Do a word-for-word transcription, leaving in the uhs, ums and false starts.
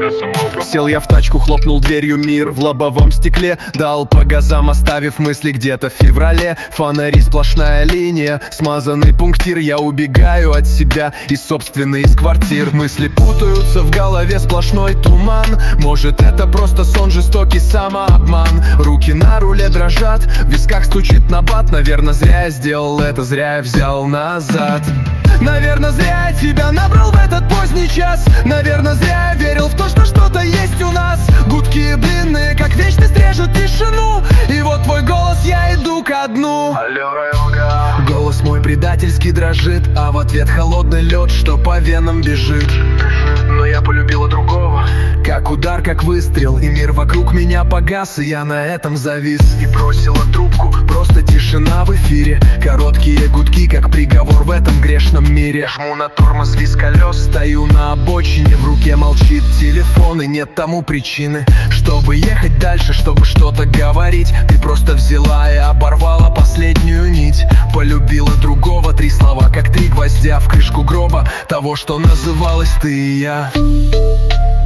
Сел я в тачку, хлопнул дверью, мир в лобовом стекле. Дал по газам, оставив мысли где-то в феврале. Фонари, сплошная линия, смазанный пунктир. Я убегаю от себя и собственный из квартир. Мысли путаются в голове, сплошной туман. Может, это просто сон, жестокий самообман. Руки на руле дрожат, в висках стучит набат. Наверное, зря я сделал это, зря я взял назад. Наверное, зря я тебя набрал в этот поздний час. Наверное, зря я верил в то, что что-то есть у нас. Гудки длинные, как вечность, режут тишину. И вот твой голос, я иду ко дну. Алло, районга. Голос мой предательски дрожит, а в ответ холодный лед, что по венам бежит. Но я полюбила другого. Как удар, как выстрел, и мир вокруг меня погас, и я на этом завис. И бросила трубку, просто тишина в эфире. Короткие гудки, как приговор в этом грешном мире. Жму на тормоз, виз колес, стою на обочине. В руке молчит телефон, и нет тому причины, чтобы ехать дальше, чтобы что-то говорить. Ты просто взяла и оборвала последнюю нить. Полюбила другого, три слова, как три гвоздя в крышку гроба того, что называлось ты и я.